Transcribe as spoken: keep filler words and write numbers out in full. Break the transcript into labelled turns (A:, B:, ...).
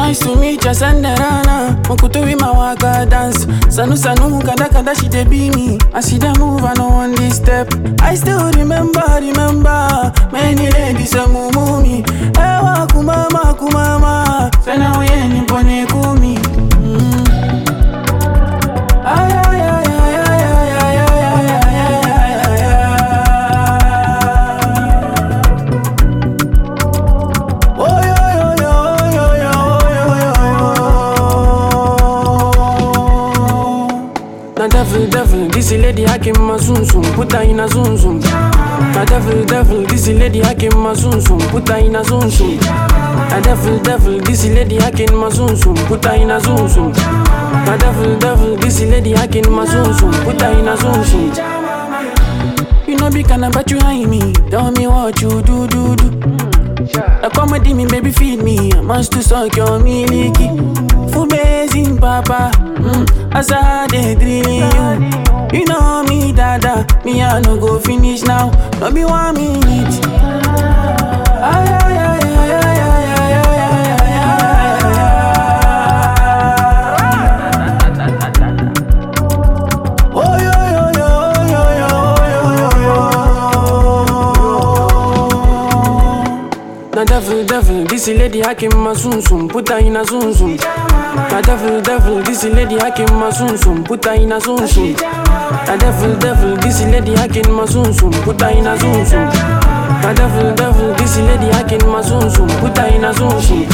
A: Nice to meet you, Sanderana. Mokuto with my waka dance. Sanu sanu kada kada she dey be me. I see them move and on this step. I still remember, remember. Many ladies say mumu me. Ewa kumama kumama. Fena we ni pone kumi. Ay ay ay ay ay ay ay ay ay ay. Oh yo yo yo yo yo yo yo. Na devil devil, this lady hacking my zoom zoom, put her in a zoom zoom. Na devil devil, this lady hacking my zoom zoom, put her in a zoom zoom. Na devil devil, this lady hacking my zoom zoom, put her in a zoom zoom. Na devil devil, this lady hacking my zoom zoom, put her in a zoom zoom. You know be kinda but you hide me. Tell me what you do do do. Now come with me, baby, feed me. I must to suck your milky. Full basin, papa. Mm. As I dey drilling you. You know me, dada. Me, I no go finish now. No be one minute. Ay, ay, ay, ay, ay, ay, ay, ay, ay, ay. Oh, yo, yo, yo, yo, yo, yo, yo, yo. Na devil, devil, this lady hacking my zoom zoom, put her in a zoom zoom. Na devil, devil, this lady hacking my zoom zoom, put her in a zoom zoom. Na devil, devil, this lady hacking my zoom zoom, put her in a zoom zoom. Na devil, devil, this lady hacking my zoom zoom, put her in a zoom zoom.